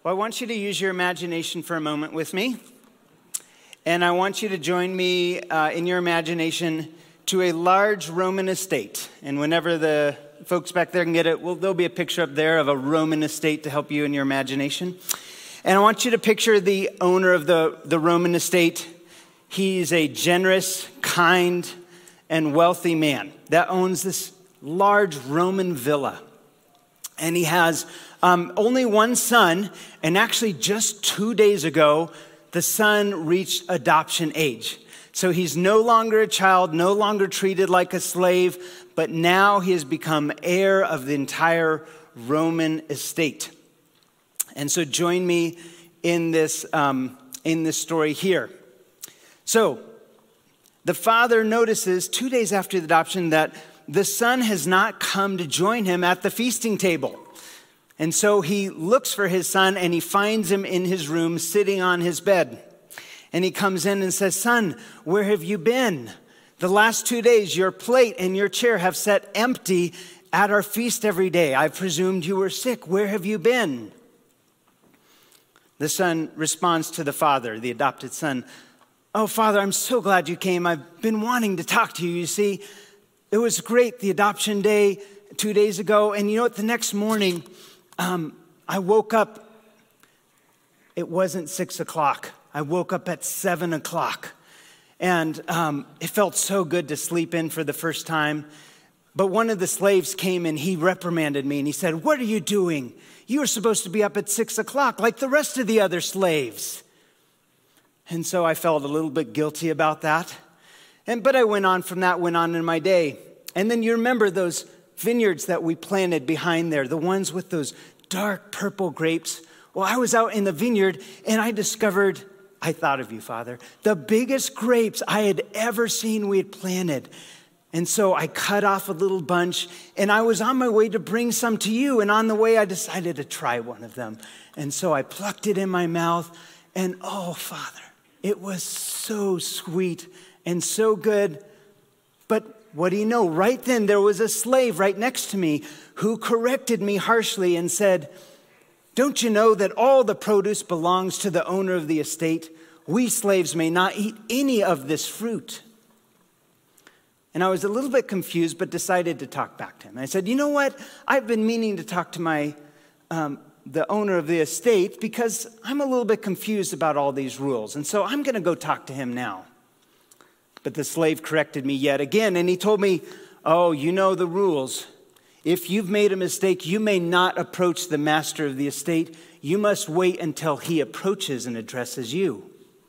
Well, I want you to use your imagination for a moment with me. And I want you to join me in your imagination to a large Roman estate. And whenever the folks back there can get it, there'll be a picture up there of a Roman estate to help you in your imagination. And I want you to picture the owner of the Roman estate. He's a generous, kind, and wealthy man that owns this large Roman villa. And he has only one son, and actually just 2 days ago, the son reached adoption age. So he's no longer a child, no longer treated like a slave, but now he has become heir of the entire Roman estate. And so join me in this story here. So the father notices 2 days after the adoption that the son has not come to join him at the feasting table. And so he looks for his son and he finds him in his room sitting on his bed. And he comes in and says, "Son, where have you been? The last 2 days, your plate and your chair have sat empty at our feast every day. I presumed you were sick. Where have you been?" The son responds to the father, the adopted son, "Oh, Father, I'm so glad you came. I've been wanting to talk to you. You see, it was great, the adoption day 2 days ago. And you know what, the next morning, I woke up, it wasn't 6 o'clock. I woke up at 7 o'clock. And it felt so good to sleep in for the first time. But one of the slaves came and he reprimanded me and he said, 'What are you doing? You were supposed to be up at 6 o'clock like the rest of the other slaves.' And so I felt a little bit guilty about that. But I went on in my day. And then you remember those vineyards that we planted behind there, the ones with those dark purple grapes. Well, I was out in the vineyard and I discovered, I thought of you, Father, the biggest grapes I had ever seen we had planted. And so I cut off a little bunch and I was on my way to bring some to you. And on the way, I decided to try one of them. And so I plucked it in my mouth and oh, Father, it was so sweet and so good. But what do you know? Right then, there was a slave right next to me who corrected me harshly and said, "Don't you know that all the produce belongs to the owner of the estate? We slaves may not eat any of this fruit." And I was a little bit confused, but decided to talk back to him. I said, "You know what? I've been meaning to talk to the owner of the estate because I'm a little bit confused about all these rules. And so I'm going to go talk to him now." But the slave corrected me yet again, and he told me, "Oh, you know the rules. If you've made a mistake, you may not approach the master of the estate. You must wait until he approaches and addresses you."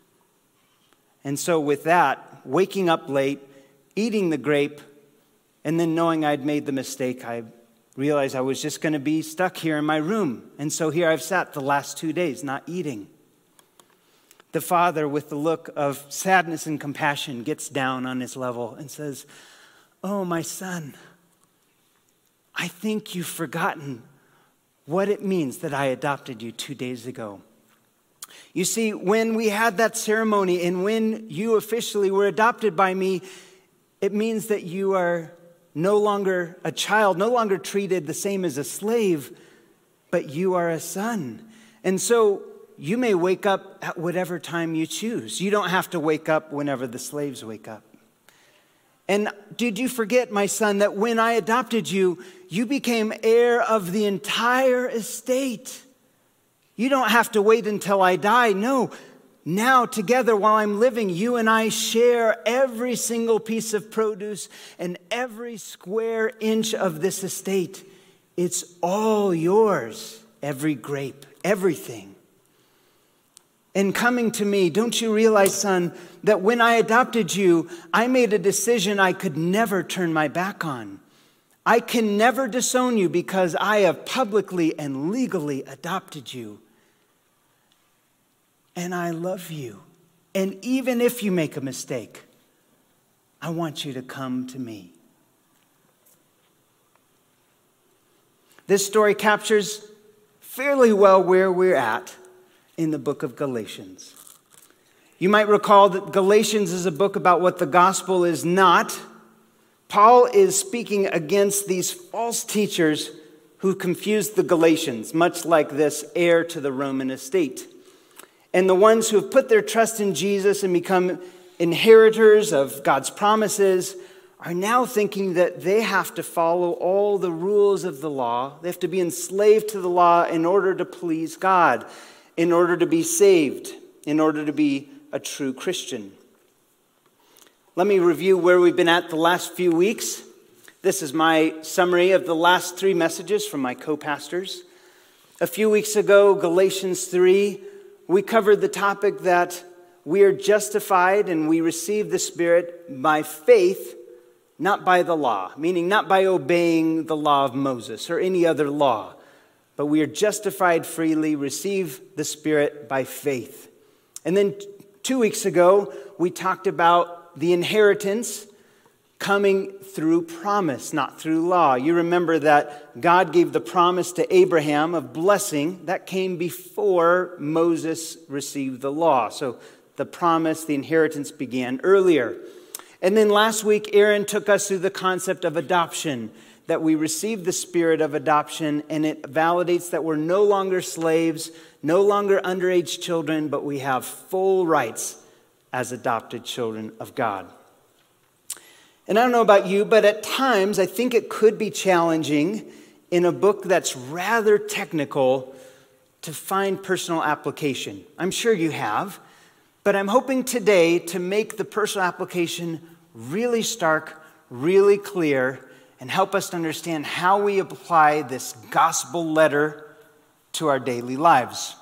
And so with that, waking up late, eating the grape, and then knowing I'd made the mistake, I realized I was just going to be stuck here in my room. And so here I've sat the last 2 days not eating. The father, with the look of sadness and compassion, gets down on his level and says, "Oh, my son, I think you've forgotten what it means that I adopted you 2 days ago. You see, when we had that ceremony and when you officially were adopted by me, it means that you are no longer a child, no longer treated the same as a slave, but you are a son. And so you may wake up at whatever time you choose. You don't have to wake up whenever the slaves wake up. And did you forget, my son, that when I adopted you, you became heir of the entire estate? You don't have to wait until I die. No, now together while I'm living, you and I share every single piece of produce and every square inch of this estate. It's all yours, every grape, everything. And coming to me, don't you realize, son, that when I adopted you, I made a decision I could never turn my back on. I can never disown you because I have publicly and legally adopted you. And I love you. And even if you make a mistake, I want you to come to me." This story captures fairly well where we're at in the book of Galatians. You might recall that Galatians is a book about what the gospel is not. Paul is speaking against these false teachers who confused the Galatians, much like this heir to the Roman estate. And the ones who have put their trust in Jesus and become inheritors of God's promises are now thinking that they have to follow all the rules of the law. They have to be enslaved to the law in order to please God, in order to be saved, in order to be a true Christian. Let me review where we've been at the last few weeks. This is my summary of the last 3 messages from my co-pastors. A few weeks ago, Galatians 3, we covered the topic that we are justified and we receive the Spirit by faith, not by the law, meaning not by obeying the law of Moses or any other law, but we are justified freely, receive the Spirit by faith. And then 2 weeks ago, we talked about the inheritance coming through promise, not through law. You remember that God gave the promise to Abraham of blessing that came before Moses received the law. So the promise, the inheritance began earlier. And then last week, Aaron took us through the concept of adoption, that we receive the Spirit of adoption, and it validates that we're no longer slaves, no longer underage children, but we have full rights as adopted children of God. And I don't know about you, but at times I think it could be challenging in a book that's rather technical to find personal application. I'm sure you have, but I'm hoping today to make the personal application really stark, really clear, and help us to understand how we apply this gospel letter to our daily lives.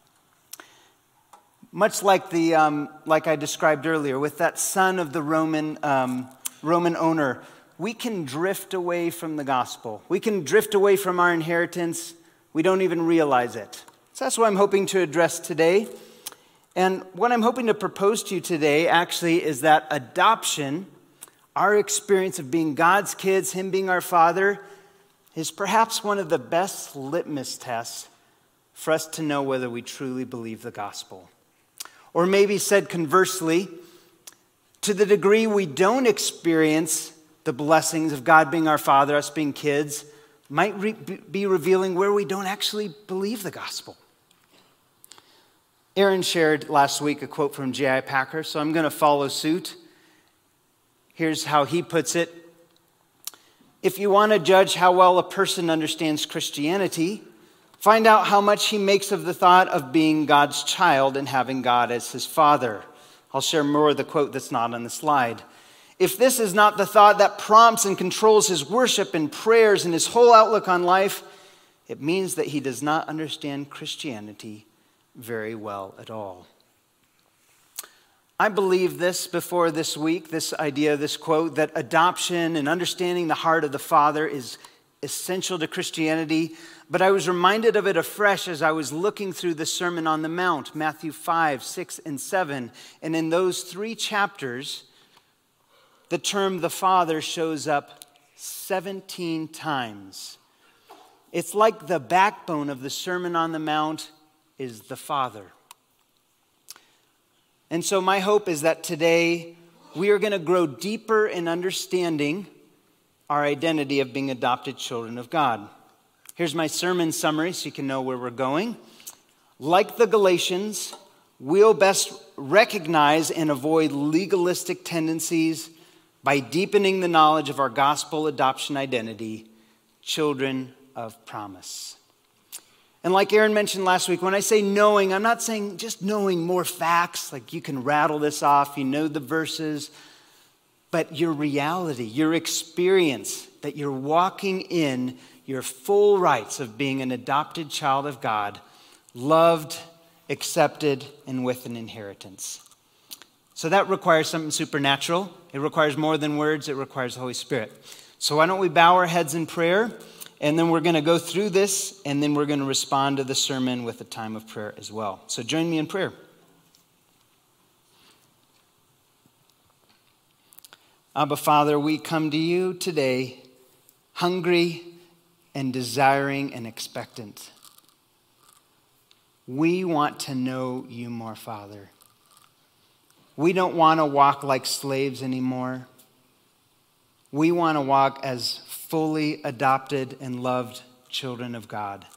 Much like like I described earlier, with that son of the Roman owner, we can drift away from the gospel. We can drift away from our inheritance. We don't even realize it. So that's what I'm hoping to address today. And what I'm hoping to propose to you today actually is that adoption, our experience of being God's kids, Him being our Father, is perhaps one of the best litmus tests for us to know whether we truly believe the gospel. Or maybe said conversely, to the degree we don't experience the blessings of God being our Father, us being kids, might be revealing where we don't actually believe the gospel. Aaron shared last week a quote from J.I. Packer, so I'm going to follow suit. Here's how he puts it. If you want to judge how well a person understands Christianity, find out how much he makes of the thought of being God's child and having God as his father. I'll share more of the quote that's not on the slide. If this is not the thought that prompts and controls his worship and prayers and his whole outlook on life, it means that he does not understand Christianity very well at all. I believe this before this week, this idea, this quote, that adoption and understanding the heart of the Father is essential to Christianity, but I was reminded of it afresh as I was looking through the Sermon on the Mount, Matthew 5, 6, and 7. And in those 3 chapters, the term the Father shows up 17 times. It's like the backbone of the Sermon on the Mount is the Father. And so my hope is that today we are going to grow deeper in understanding our identity of being adopted children of God. Here's my sermon summary so you can know where we're going. Like the Galatians, we'll best recognize and avoid legalistic tendencies by deepening the knowledge of our gospel adoption identity, children of promise. And like Aaron mentioned last week, when I say knowing, I'm not saying just knowing more facts, like you can rattle this off, you know the verses, but your reality, your experience, that you're walking in your full rights of being an adopted child of God, loved, accepted, and with an inheritance. So that requires something supernatural. It requires more than words. It requires the Holy Spirit. So why don't we bow our heads in prayer, and then we're going to go through this, and then we're going to respond to the sermon with a time of prayer as well. So join me in prayer. Abba, Father, we come to you today hungry and desiring and expectant. We want to know you more, Father. We don't want to walk like slaves anymore. We want to walk as fully adopted and loved children of God.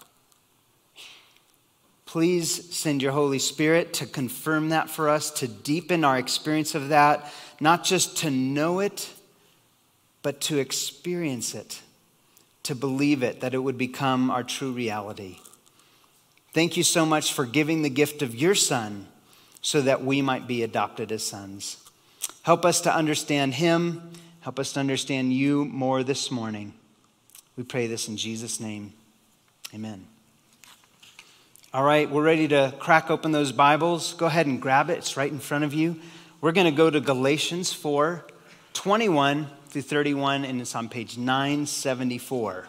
Please send your Holy Spirit to confirm that for us, to deepen our experience of that, not just to know it, but to experience it, to believe it, that it would become our true reality. Thank you so much for giving the gift of your Son so that we might be adopted as sons. Help us to understand him. Help us to understand you more this morning. We pray this in Jesus' name. Amen. All right, we're ready to crack open those Bibles. Go ahead and grab it. It's right in front of you. We're going to go to Galatians 4, 21 through 31, and it's on page 974.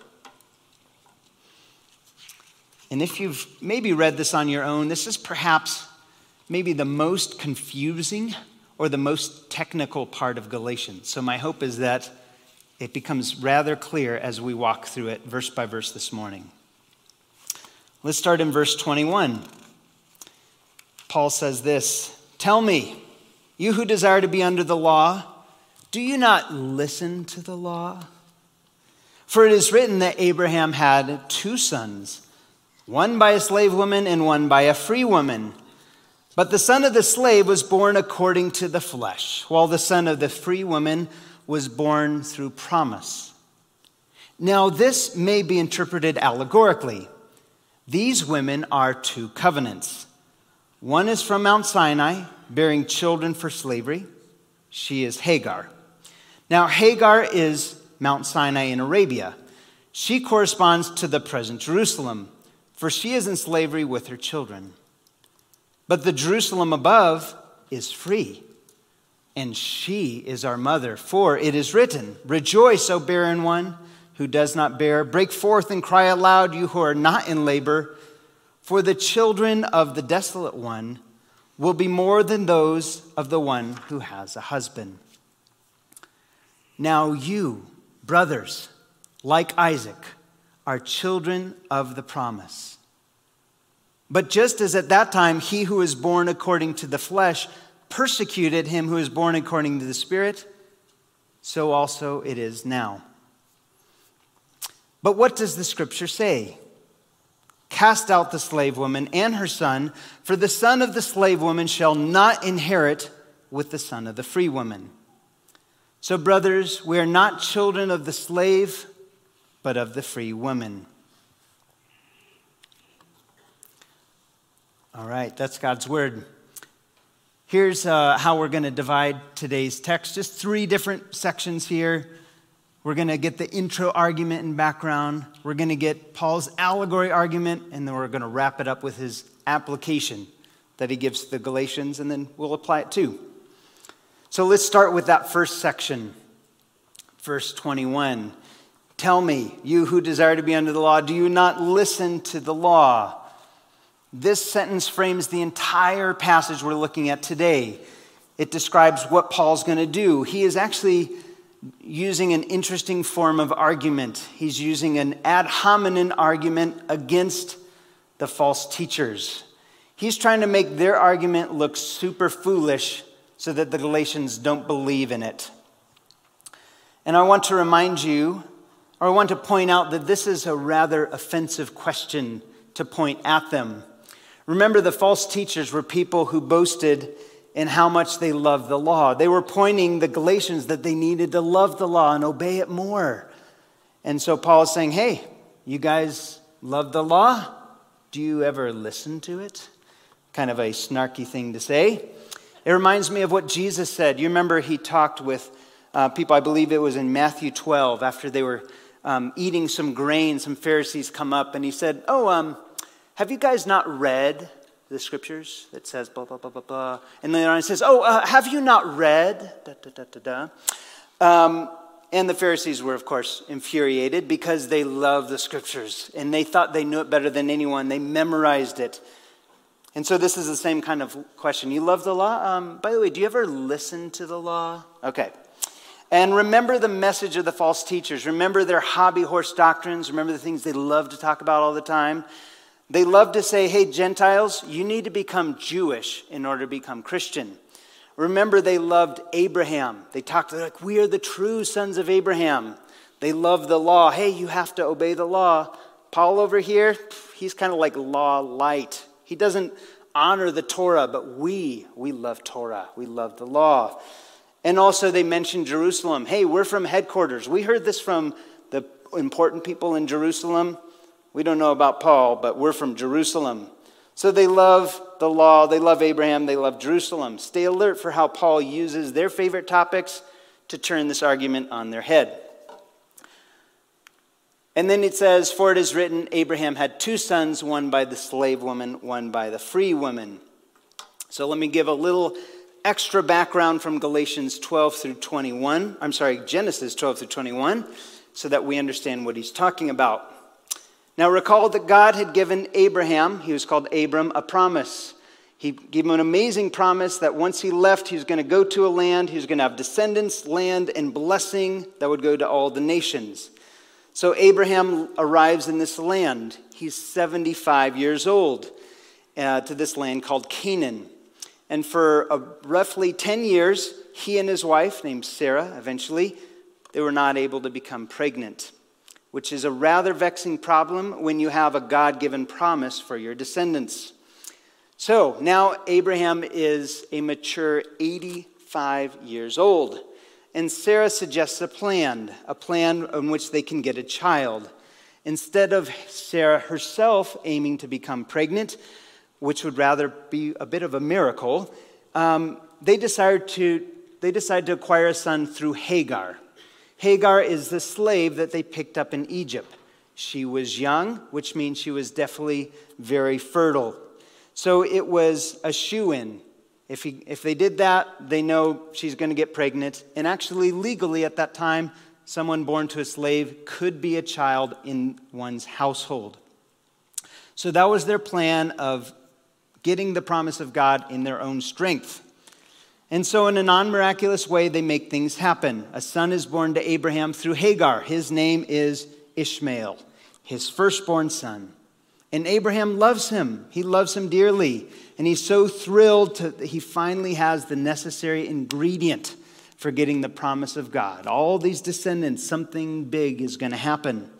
And if you've maybe read this on your own, this is perhaps maybe the most confusing or the most technical part of Galatians. So my hope is that it becomes rather clear as we walk through it verse by verse this morning. Let's start in verse 21. Paul says this, "Tell me, you who desire to be under the law, do you not listen to the law? For it is written that Abraham had two sons, one by a slave woman and one by a free woman. But the son of the slave was born according to the flesh, while the son of the free woman was born through promise. Now this may be interpreted allegorically. These women are two covenants. One is from Mount Sinai, bearing children for slavery. She is Hagar. Now Hagar is Mount Sinai in Arabia. She corresponds to the present Jerusalem, for she is in slavery with her children. But the Jerusalem above is free, and she is our mother. For it is written, 'Rejoice, O barren one who does not bear. Break forth and cry aloud, you who are not in labor. For the children of the desolate one will be more than those of the one who has a husband.' Now you, brothers, like Isaac, are children of the promise. But just as at that time he who is born according to the flesh persecuted him who is born according to the Spirit, so also it is now. But what does the scripture say? Cast out the slave woman and her son, for the son of the slave woman shall not inherit with the son of the free woman. So, brothers, we are not children of the slave, but of the free woman." All right, that's God's word. Here's how we're going to divide today's text. Just 3 different sections here. We're going to get the intro argument and background. We're going to get Paul's allegory argument, and then we're going to wrap it up with his application that he gives to the Galatians, and then we'll apply it too. So let's start with that first section, verse 21. "Tell me, you who desire to be under the law, do you not listen to the law?" This sentence frames the entire passage we're looking at today. It describes what Paul's going to do. He is actually using an interesting form of argument. He's using an ad hominem argument against the false teachers. He's trying to make their argument look super foolish so that the Galatians don't believe in it. And I want to remind you, or I want to point out that this is a rather offensive question to point at them. Remember, the false teachers were people who boasted in how much they loved the law. They were pointing the Galatians that they needed to love the law and obey it more. And so Paul is saying, hey, you guys love the law? Do you ever listen to it? Kind of a snarky thing to say. It reminds me of what Jesus said. You remember he talked with people, I believe it was in Matthew 12, after they were eating some grain, some Pharisees come up and he said, have you guys not read the scriptures that says blah, blah, blah, blah, blah. And then it says, have you not read? Da, da, da, da, da. And the Pharisees were, of course, infuriated because they loved the scriptures. And they thought they knew it better than anyone. They memorized it. And so this is the same kind of question. You love the law? By the way, do you ever listen to the law? Okay. And remember the message of the false teachers. Remember their hobby horse doctrines. Remember the things they love to talk about all the time. They love to say, hey, Gentiles, you need to become Jewish in order to become Christian. Remember, they loved Abraham. They talked like, we are the true sons of Abraham. They loved the law. Hey, you have to obey the law Paul over here, he's kind of like law light. He doesn't honor the Torah, but we love Torah. We love the law. And also they mention Jerusalem. Hey, we're from headquarters. We heard this from the important people in Jerusalem. We don't know about Paul, but we're from Jerusalem. So they love the law, they love Abraham, they love Jerusalem. Stay alert for how Paul uses their favorite topics to turn this argument on their head. And then it says, for it is written, Abraham had 2 sons, one by the slave woman, one by the free woman. So let me give a little extra background from Genesis 12 through 21, so that we understand what he's talking about. Now recall that God had given Abraham, he was called Abram, a promise. He gave him an amazing promise that once he left, he was going to go to a land, he was going to have descendants, land, and blessing that would go to all the nations. So Abraham arrives in this land. He's 75 years old to this land called Canaan. And for roughly 10 years, he and his wife, named Sarah, eventually, they were not able to become pregnant, which is a rather vexing problem when you have a God-given promise for your descendants. So now Abraham is a mature 85 years old. And Sarah suggests a plan in which they can get a child. Instead of Sarah herself aiming to become pregnant, which would rather be a bit of a miracle, they decide to acquire a son through Hagar. Hagar is the slave that they picked up in Egypt. She was young, which means she was definitely very fertile. So it was a shoo-in. If they did that, they know she's going to get pregnant. And actually, legally at that time, someone born to a slave could be a child in one's household. So that was their plan of getting the promise of God in their own strength. And so in a non-miraculous way, they make things happen. A son is born to Abraham through Hagar. His name is Ishmael, his firstborn son. And Abraham loves him. He loves him dearly. And he's so thrilled that he finally has the necessary ingredient for getting the promise of God. All these descendants, something big is going to happen.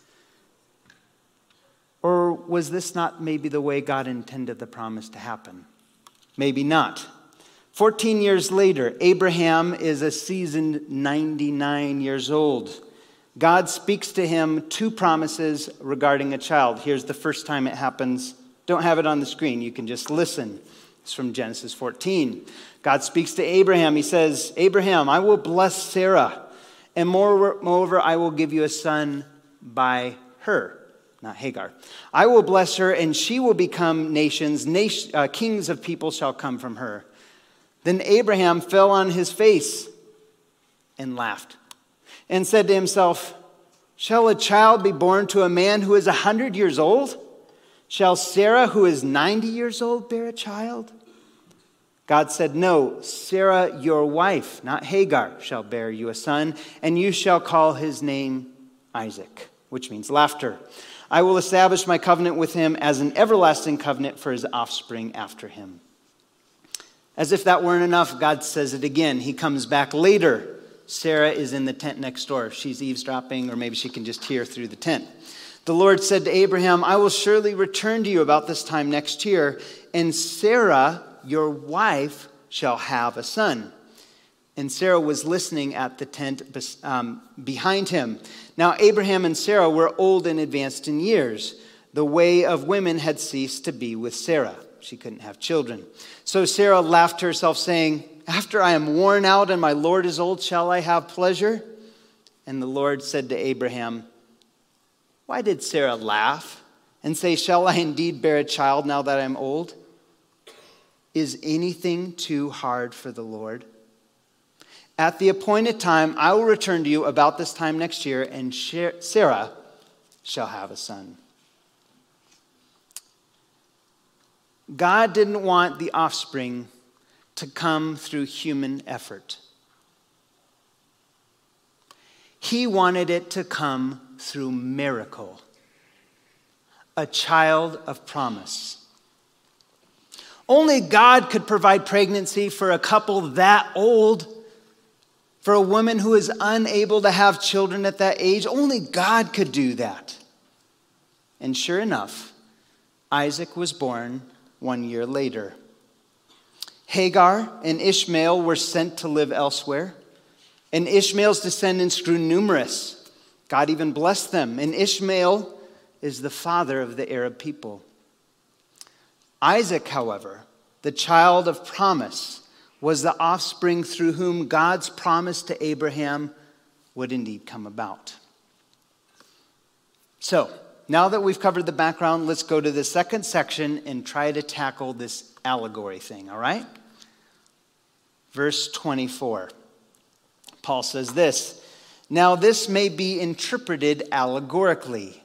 Or was this not maybe the way God intended the promise to happen? Maybe not. 14 years later, Abraham is a seasoned 99 years old. God speaks to him 2 promises regarding a child. Here's the first time it happens. Don't have it on the screen. You can just listen. It's from Genesis 14. God speaks to Abraham. He says, Abraham, I will bless Sarah, and moreover, I will give you a son by her, not Hagar. I will bless her, and she will become nations. Kings of people shall come from her. Then Abraham fell on his face and laughed and said to himself, shall a child be born to a man who is 100 years old? Shall Sarah, who is 90 years old, bear a child? God said, no, Sarah, your wife, not Hagar, shall bear you a son, and you shall call his name Isaac, which means laughter. I will establish my covenant with him as an everlasting covenant for his offspring after him. As if that weren't enough, God says it again. He comes back later. Sarah is in the tent next door. She's eavesdropping, or maybe she can just hear through the tent. The Lord said to Abraham, I will surely return to you about this time next year, and Sarah, your wife, shall have a son. And Sarah was listening at the tent behind him. Now Abraham and Sarah were old and advanced in years. The way of women had ceased to be with Sarah. She couldn't have children. So Sarah laughed to herself, saying, after I am worn out and my Lord is old, shall I have pleasure? And the Lord said to Abraham, why did Sarah laugh and say, shall I indeed bear a child now that I am old? Is anything too hard for the Lord? At the appointed time, I will return to you about this time next year, and Sarah shall have a son. God didn't want the offspring to come through human effort. He wanted it to come through miracle, a child of promise. Only God could provide pregnancy for a couple that old, for a woman who is unable to have children at that age. Only God could do that. And sure enough, Isaac was born 1 year later. Hagar and Ishmael were sent to live elsewhere, and Ishmael's descendants grew numerous. God even blessed them, and Ishmael is the father of the Arab people. Isaac, however, the child of promise, was the offspring through whom God's promise to Abraham would indeed come about. So, now that we've covered the background, let's go to the second section and try to tackle this allegory thing, all right? Verse 24. Paul says this, "Now this may be interpreted allegorically."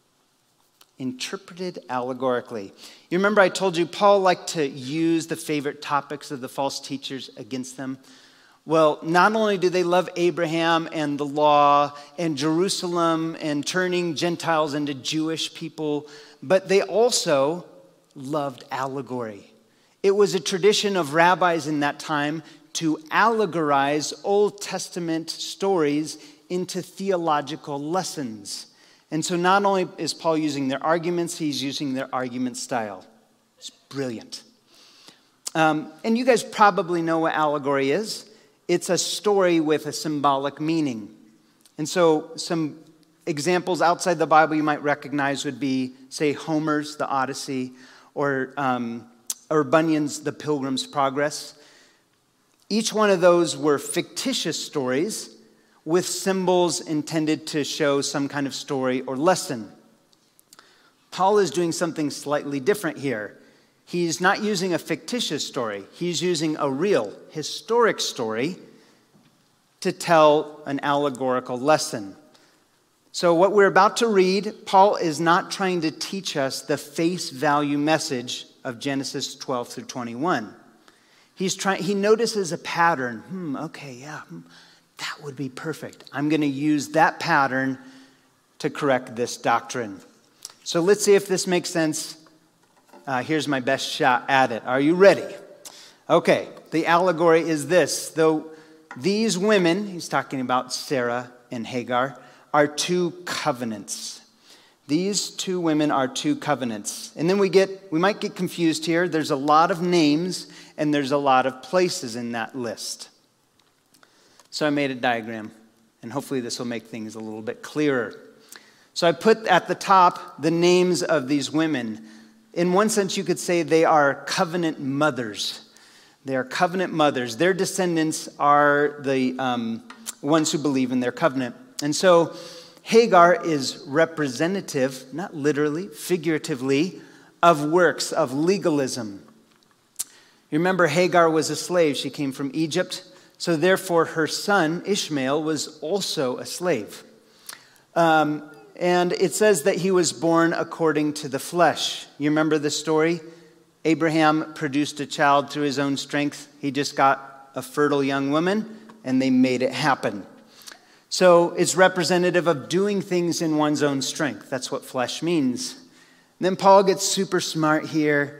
Interpreted allegorically. You remember I told you Paul liked to use the favorite topics of the false teachers against them? Well, not only do they love Abraham and the law and Jerusalem and turning Gentiles into Jewish people, but they also loved allegory. It was a tradition of rabbis in that time to allegorize Old Testament stories into theological lessons. And so not only is Paul using their arguments, he's using their argument style. It's brilliant. And you guys probably know what allegory is. It's a story with a symbolic meaning. And so some examples outside the Bible you might recognize would be, say, Homer's The Odyssey, or Bunyan's The Pilgrim's Progress. Each one of those were fictitious stories with symbols intended to show some kind of story or lesson. Paul is doing something slightly different here. He's not using a fictitious story. He's using a real, historic story to tell an allegorical lesson. So what we're about to read, Paul is not trying to teach us the face value message of Genesis 12 through 21. He notices a pattern. That would be perfect. I'm going to use that pattern to correct this doctrine. So let's see if this makes sense. Here's my best shot at it. Are you ready? Okay, the allegory is this. Though these women, he's talking about Sarah and Hagar, are two covenants. These two women are two covenants. And then we might get confused here. There's a lot of names and there's a lot of places in that list. So I made a diagram, and hopefully this will make things a little bit clearer. So I put at the top the names of these women. In one sense, you could say they are covenant mothers. They are covenant mothers. Their descendants are the ones who believe in their covenant. And so Hagar is representative, not literally, figuratively, of works, of legalism. You remember Hagar was a slave. She came from Egypt. So therefore, her son, Ishmael, was also a slave. And it says that he was born according to the flesh. You remember the story? Abraham produced a child through his own strength. He just got a fertile young woman, and they made it happen. So it's representative of doing things in one's own strength. That's what flesh means. And then Paul gets super smart here,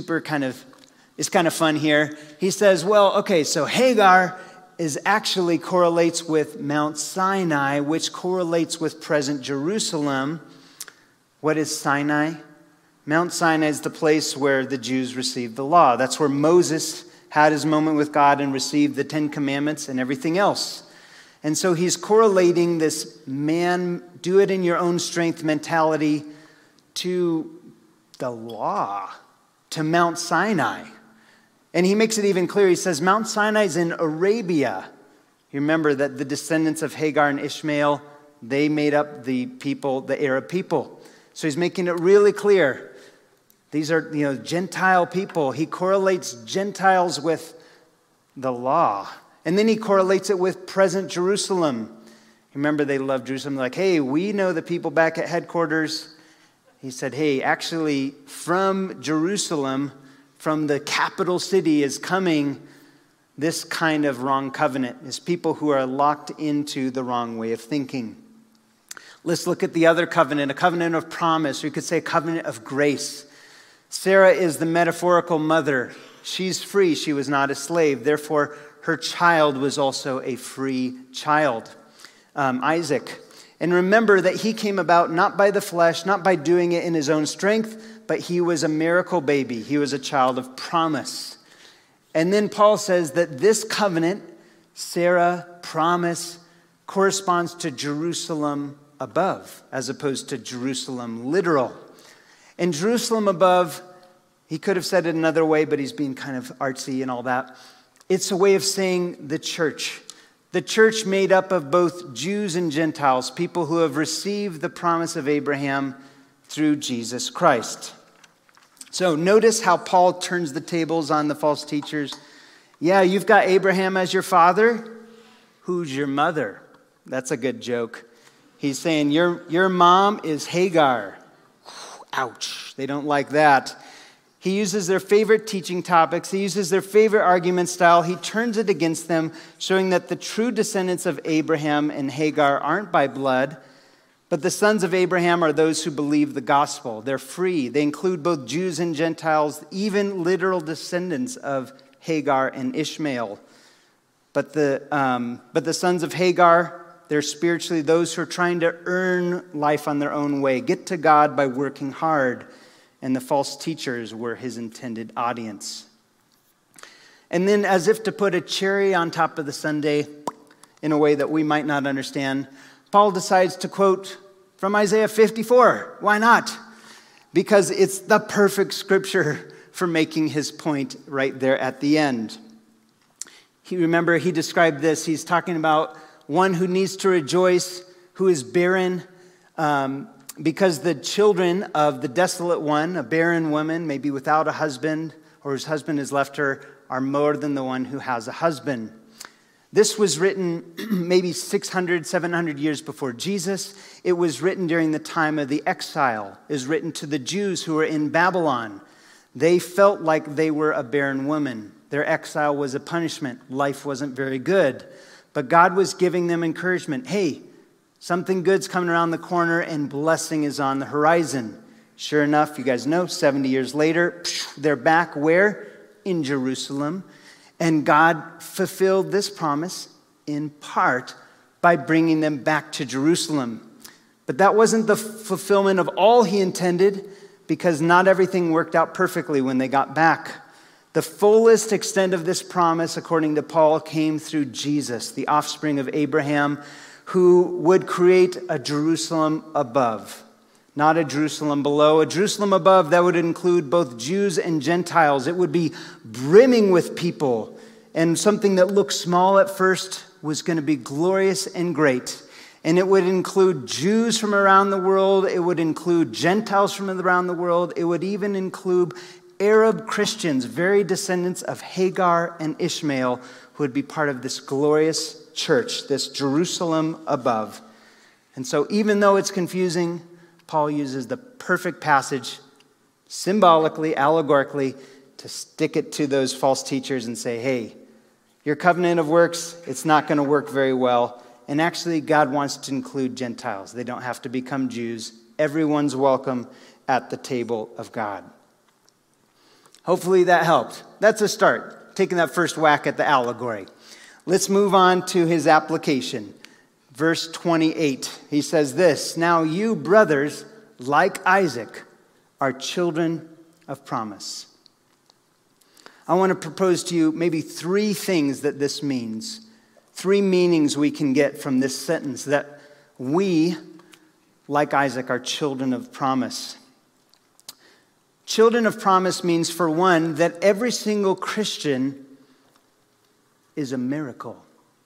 it's kind of fun here. He says, so Hagar actually correlates with Mount Sinai, which correlates with present Jerusalem. What is Sinai? Mount Sinai is the place where the Jews received the law. That's where Moses had his moment with God and received the 10 Commandments and everything else. And so he's correlating this man, do it in your own strength mentality to the law, to Mount Sinai. And he makes it even clearer. He says Mount Sinai is in Arabia. You remember that the descendants of Hagar and Ishmael, they made up the people, the Arab people. So he's making it really clear. These are, Gentile people. He correlates Gentiles with the law. And then he correlates it with present Jerusalem. Remember, they loved Jerusalem. Like, hey, we know the people back at headquarters. He said, hey, actually, from Jerusalem, from the capital city is coming this kind of wrong covenant. Is people who are locked into the wrong way of thinking. Let's look at the other covenant, a covenant of promise, or you could say a covenant of grace. Sarah is the metaphorical mother. She's free. She was not a slave. Therefore, her child was also a free child. Isaac And remember that he came about not by the flesh, not by doing it in his own strength, but he was a miracle baby. He was a child of promise. And then Paul says that this covenant, Sarah, promise, corresponds to Jerusalem above, as opposed to Jerusalem literal. And Jerusalem above, he could have said it another way, but he's being kind of artsy and all that. It's a way of saying the church. The church made up of both Jews and Gentiles, people who have received the promise of Abraham through Jesus Christ. So notice how Paul turns the tables on the false teachers. Yeah, you've got Abraham as your father. Who's your mother? That's a good joke. He's saying your mom is Hagar. Ouch, they don't like that. He uses their favorite teaching topics. He uses their favorite argument style. He turns it against them, showing that the true descendants of Abraham and Hagar aren't by blood, but the sons of Abraham are those who believe the gospel. They're free. They include both Jews and Gentiles, even literal descendants of Hagar and Ishmael. But the sons of Hagar, they're spiritually those who are trying to earn life on their own way, get to God by working hard. And the false teachers were his intended audience. And then, as if to put a cherry on top of the sundae in a way that we might not understand, Paul decides to quote from Isaiah 54. Why not? Because it's the perfect scripture for making his point right there at the end. Remember, he described this. He's talking about one who needs to rejoice, who is barren, because the children of the desolate one, a barren woman, maybe without a husband, or whose husband has left her, are more than the one who has a husband. This was written maybe 600, 700 years before Jesus. It was written during the time of the exile. It was written to the Jews who were in Babylon. They felt like they were a barren woman. Their exile was a punishment. Life wasn't very good. But God was giving them encouragement. Hey, something good's coming around the corner and blessing is on the horizon. Sure enough, you guys know, 70 years later, they're back where? In Jerusalem. And God fulfilled this promise in part by bringing them back to Jerusalem. But that wasn't the fulfillment of all he intended, because not everything worked out perfectly when they got back. The fullest extent of this promise, according to Paul, came through Jesus, the offspring of Abraham, who would create a Jerusalem above, not a Jerusalem below. A Jerusalem above that would include both Jews and Gentiles. It would be brimming with people, and something that looked small at first was going to be glorious and great. And it would include Jews from around the world. It would include Gentiles from around the world. It would even include Arab Christians, very descendants of Hagar and Ishmael, who would be part of this glorious church, this Jerusalem above. And so even though it's confusing, Paul uses the perfect passage, symbolically, allegorically, to stick it to those false teachers and say, hey, your covenant of works, it's not going to work very well. And actually, God wants to include Gentiles. They don't have to become Jews. Everyone's welcome at the table of God. Hopefully that helped. That's a start, taking that first whack at the allegory. Let's move on to his application. Verse 28, he says this, "Now you, brothers, like Isaac, are children of promise." I want to propose to you maybe three things that this means. Three meanings we can get from this sentence, that we, like Isaac, are children of promise. Children of promise means, for one, that every single Christian is a miracle.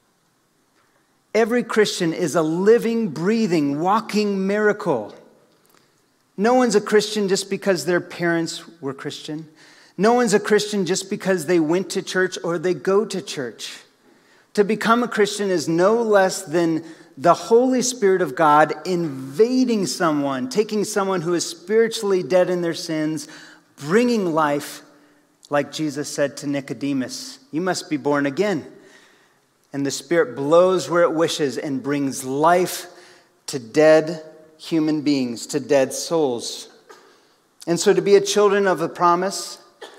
Every Christian is a living, breathing, walking miracle. No one's a Christian just because their parents were Christian. No one's a Christian just because they went to church or they go to church. To become a Christian is no less than the Holy Spirit of God invading someone, taking someone who is spiritually dead in their sins, bringing life, like Jesus said to Nicodemus, "You must be born again." And the Spirit blows where it wishes and brings life to dead human beings, to dead souls. And so to be a child of the promise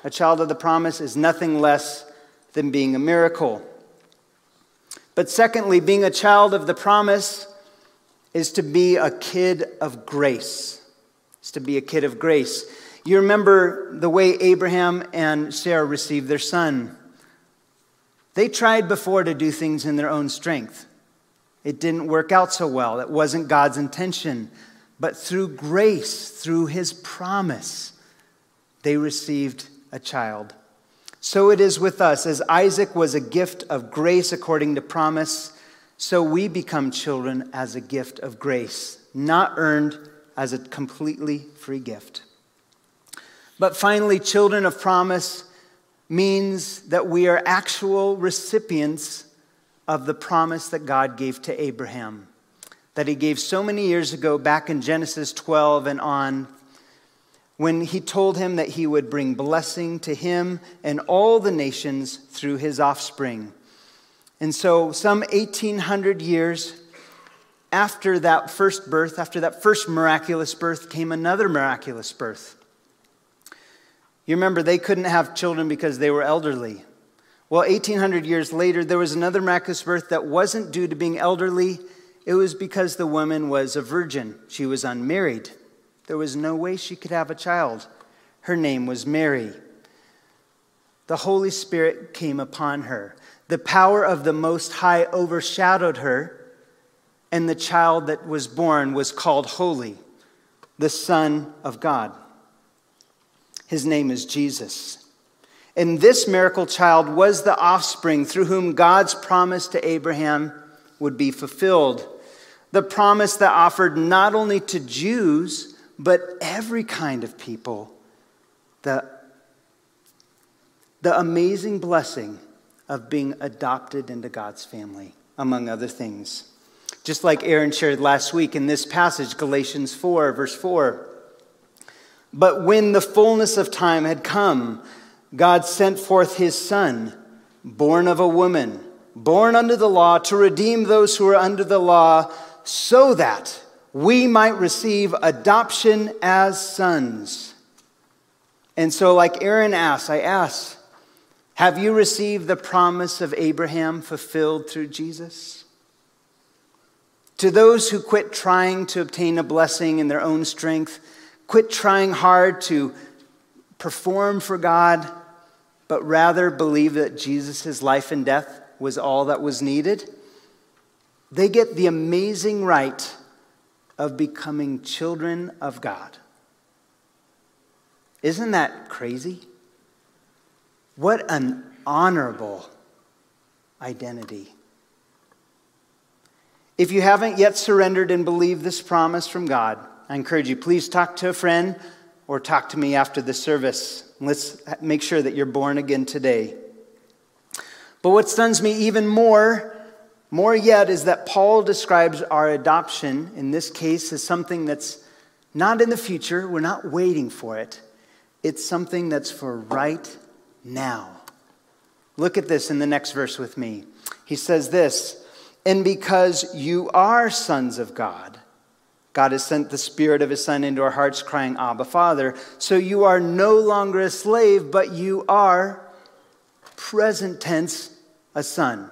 is nothing less than being a miracle. But secondly, being a child of the promise is to be a kid of grace. It's to be a kid of grace. You remember the way Abraham and Sarah received their son. They tried before to do things in their own strength. It didn't work out so well. It wasn't God's intention. But through grace, through his promise, they received a child. So it is with us. As Isaac was a gift of grace according to promise, so we become children as a gift of grace, not earned, as a completely free gift. But finally, children of promise means that we are actual recipients of the promise that God gave to Abraham, that he gave so many years ago back in Genesis 12 and on, when he told him that he would bring blessing to him and all the nations through his offspring. And so some 1,800 years after that first birth, after that first miraculous birth, came another miraculous birth. You remember, they couldn't have children because they were elderly. Well, 1,800 years later, there was another miraculous birth that wasn't due to being elderly. It was because the woman was a virgin. She was unmarried. There was no way she could have a child. Her name was Mary. The Holy Spirit came upon her. The power of the Most High overshadowed her, and the child that was born was called Holy, the Son of God. His name is Jesus. And this miracle child was the offspring through whom God's promise to Abraham would be fulfilled. The promise that offered not only to Jews, but every kind of people the amazing blessing of being adopted into God's family, among other things. Just like Aaron shared last week in this passage, Galatians 4, verse 4. But when the fullness of time had come, God sent forth his Son, born of a woman, born under the law, to redeem those who are under the law, so that we might receive adoption as sons. And so, like Aaron asked, I ask, have you received the promise of Abraham fulfilled through Jesus? To those who quit trying to obtain a blessing in their own strength, quit trying hard to perform for God, but rather believe that Jesus' life and death was all that was needed, they get the amazing right of becoming children of God. Isn't that crazy? What an honorable identity. If you haven't yet surrendered and believed this promise from God, I encourage you, please talk to a friend or talk to me after the service. Let's make sure that you're born again today. But what stuns me even more yet, is that Paul describes our adoption, in this case, as something that's not in the future. We're not waiting for it. It's something that's for right now. Look at this in the next verse with me. He says this, and because you are sons of God, God has sent the Spirit of his Son into our hearts, crying, Abba, Father. So you are no longer a slave, but you are, present tense, a son.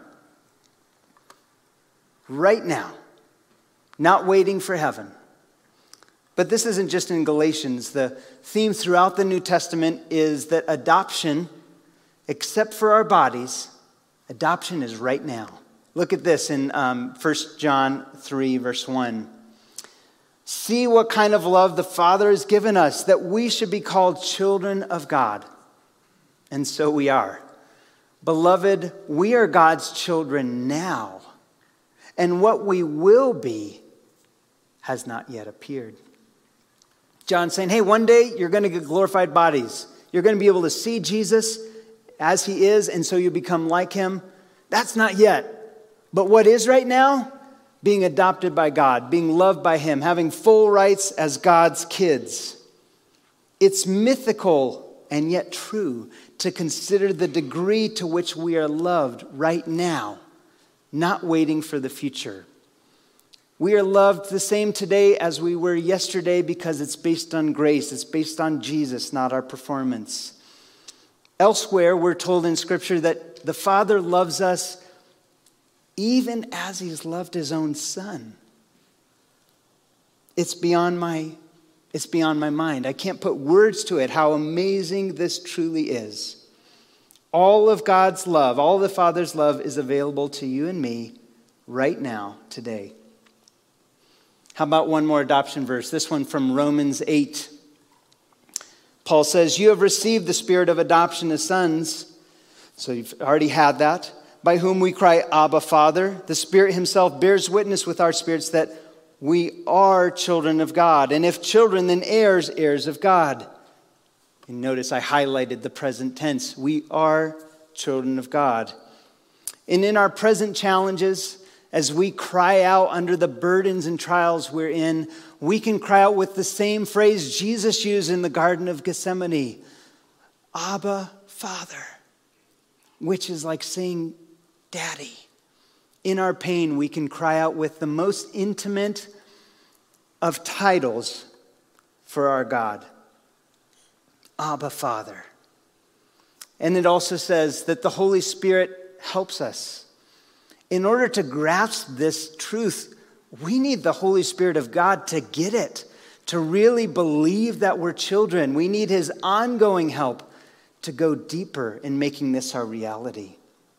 Right now. Not waiting for heaven. But this isn't just in Galatians. The theme throughout the New Testament is that adoption, except for our bodies, adoption is right now. Look at this in 1 John 3, verse 1. See what kind of love the Father has given us, that we should be called children of God. And so we are. Beloved, we are God's children now, and what we will be has not yet appeared. John's saying, hey, one day you're going to get glorified bodies. You're going to be able to see Jesus as he is, and so you become like him. That's not yet. But what is right now? Being adopted by God, being loved by him, having full rights as God's kids. It's mythical and yet true to consider the degree to which we are loved right now, not waiting for the future. We are loved the same today as we were yesterday because it's based on grace. It's based on Jesus, not our performance. Elsewhere, we're told in Scripture that the Father loves us even as he's loved his own Son. It's beyond my mind. I can't put words to it, how amazing this truly is. All of God's love, all the Father's love is available to you and me right now, today. How about one more adoption verse? This one from Romans 8. Paul says, "You have received the spirit of adoption as sons." So you've already had that. "By whom we cry, Abba, Father. The Spirit himself bears witness with our spirits that we are children of God. And if children, then heirs, heirs of God." And notice I highlighted the present tense. We are children of God. And in our present challenges, as we cry out under the burdens and trials we're in, we can cry out with the same phrase Jesus used in the Garden of Gethsemane, "Abba, Father," which is like saying, "Daddy." In our pain, we can cry out with the most intimate of titles for our God, Abba, Father. And it also says that the Holy Spirit helps us. In order to grasp this truth, we need the Holy Spirit of God to get it, to really believe that we're children. We need his ongoing help to go deeper in making this our reality.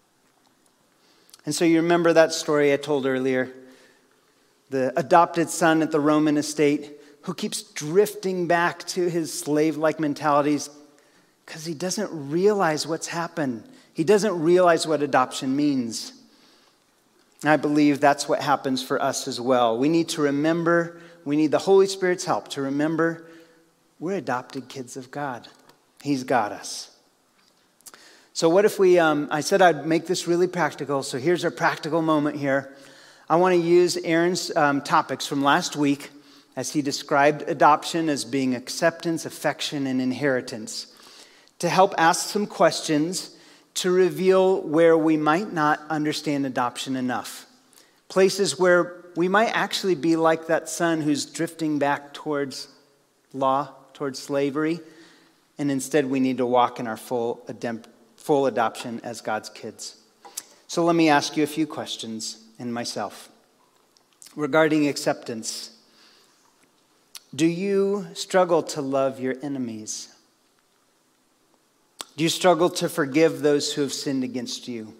And so you remember that story I told earlier, the adopted son at the Roman estate who keeps drifting back to his slave-like mentalities because he doesn't realize what's happened. He doesn't realize what adoption means. And I believe that's what happens for us as well. We need to remember, we need the Holy Spirit's help to remember we're adopted kids of God. He's got us. So what if we, I said I'd make this really practical, so here's our practical moment here. I want to use Aaron's topics from last week as he described adoption as being acceptance, affection, and inheritance, to help ask some questions to reveal where we might not understand adoption enough. Places where we might actually be like that son who's drifting back towards law, towards slavery, and instead we need to walk in our full adoption as God's kids. So let me ask you a few questions, and myself. Regarding acceptance, do you struggle to love your enemies? Do you struggle to forgive those who have sinned against you?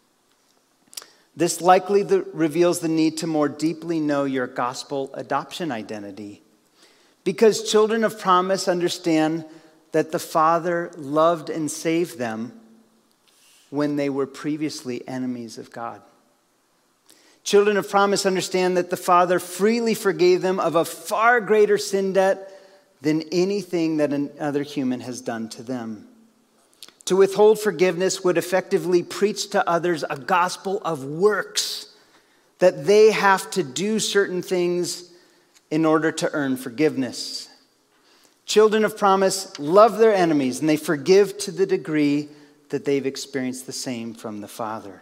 This likely reveals the need to more deeply know your gospel adoption identity. Because children of promise understand that the Father loved and saved them when they were previously enemies of God. Children of promise understand that the Father freely forgave them of a far greater sin debt than anything that another human has done to them. To withhold forgiveness would effectively preach to others a gospel of works, that they have to do certain things in order to earn forgiveness. Children of promise love their enemies, and they forgive to the degree that they've experienced the same from the Father.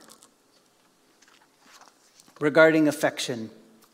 Regarding affection,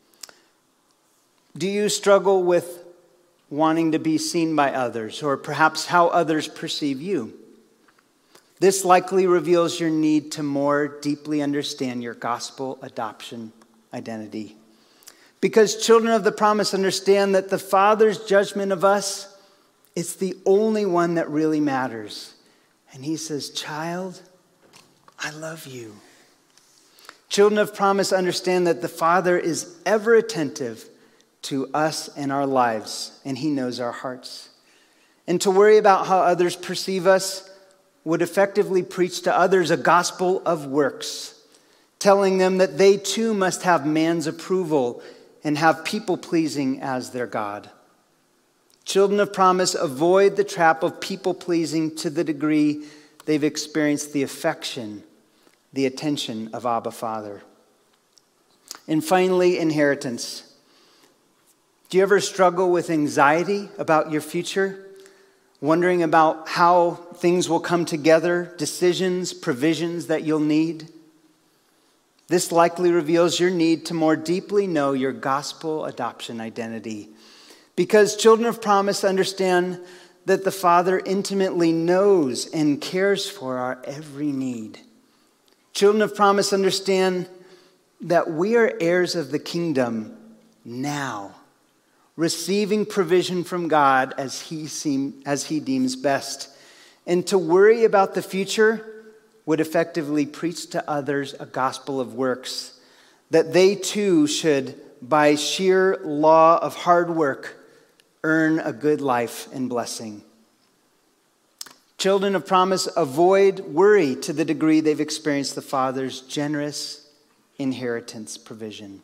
do you struggle with wanting to be seen by others, or perhaps how others perceive you? This likely reveals your need to more deeply understand your gospel adoption identity. Because children of the promise understand that the Father's judgment of us, it's the only one that really matters. And he says, "Child, I love you." Children of promise understand that the Father is ever attentive to us and our lives, and he knows our hearts. And to worry about how others perceive us would effectively preach to others a gospel of works, telling them that they too must have man's approval and have people-pleasing as their God. Children of promise avoid the trap of people-pleasing to the degree they've experienced the affection, the attention of Abba Father. And finally, inheritance. Do you ever struggle with anxiety about your future? Wondering about how things will come together, decisions, provisions that you'll need? This likely reveals your need to more deeply know your gospel adoption identity. Because children of promise understand that the Father intimately knows and cares for our every need. Children of promise understand that we are heirs of the kingdom now, receiving provision from God as he deems best. And to worry about the future would effectively preach to others a gospel of works, that they too should, by sheer law of hard work, earn a good life and blessing. Children of promise avoid worry to the degree they've experienced the Father's generous inheritance provision.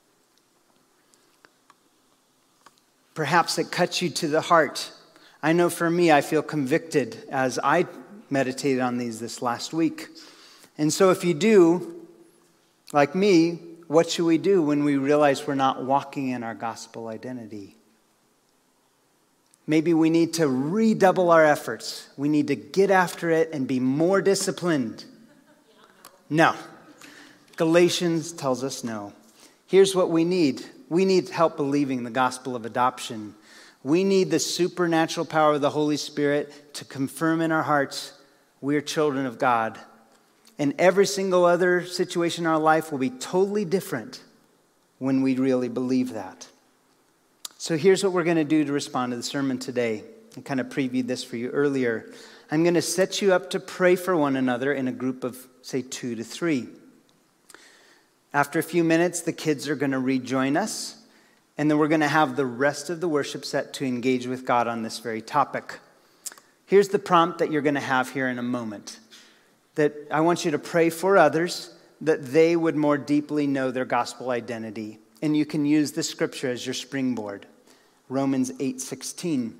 Perhaps it cuts you to the heart. I know for me, I feel convicted as I meditated on these this last week. And so if you do, like me, what should we do when we realize we're not walking in our gospel identity? Maybe we need to redouble our efforts. We need to get after it and be more disciplined. No. Galatians tells us no. Here's what we need. We need help believing the gospel of adoption. We need the supernatural power of the Holy Spirit to confirm in our hearts we are children of God. And every single other situation in our life will be totally different when we really believe that. So here's what we're going to do to respond to the sermon today. I kind of previewed this for you earlier. I'm going to set you up to pray for one another in a group of, say, 2 to 3. After a few minutes, the kids are going to rejoin us, and then we're going to have the rest of the worship set to engage with God on this very topic. Here's the prompt that you're going to have here in a moment. That I want you to pray for others, that they would more deeply know their gospel identity. And you can use this scripture as your springboard. Romans 8:16.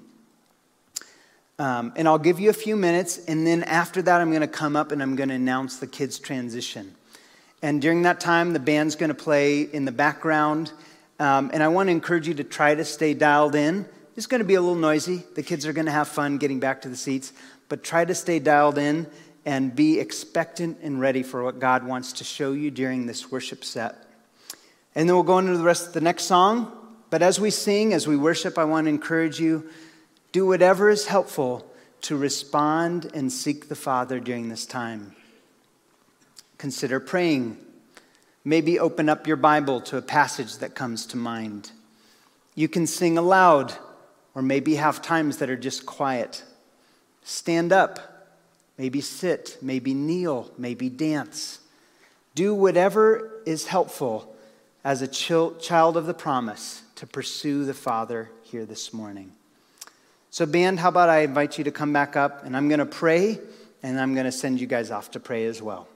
And I'll give you a few minutes, and then after that, I'm going to come up and I'm going to announce the kids' transition. And during that time, the band's going to play in the background. And I want to encourage you to try to stay dialed in. It's going to be a little noisy. The kids are going to have fun getting back to the seats. But try to stay dialed in and be expectant and ready for what God wants to show you during this worship set. And then we'll go into the rest of the next song. But as we sing, as we worship, I want to encourage you, do whatever is helpful to respond and seek the Father during this time. Consider praying. Maybe open up your Bible to a passage that comes to mind. You can sing aloud, or maybe have times that are just quiet. Stand up, maybe sit, maybe kneel, maybe dance. Do whatever is helpful as a child of the promise to pursue the Father here this morning. So band, how about I invite you to come back up, and I'm going to pray, and I'm going to send you guys off to pray as well.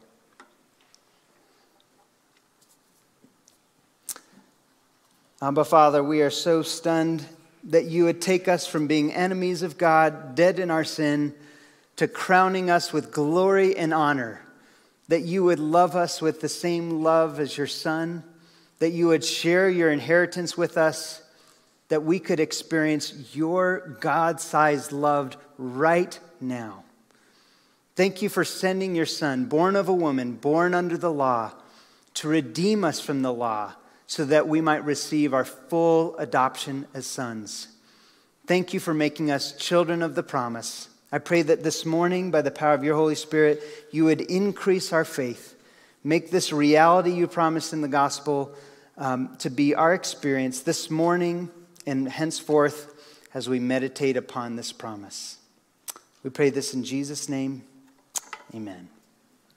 Abba, Father, we are so stunned that you would take us from being enemies of God, dead in our sin, to crowning us with glory and honor, that you would love us with the same love as your Son, that you would share your inheritance with us, that we could experience your God-sized love right now. Thank you for sending your Son, born of a woman, born under the law, to redeem us from the law, so that we might receive our full adoption as sons. Thank you for making us children of the promise. I pray that this morning, by the power of your Holy Spirit, you would increase our faith. Make this reality you promised in the gospel to be our experience this morning and henceforth as we meditate upon this promise. We pray this in Jesus' name. Amen.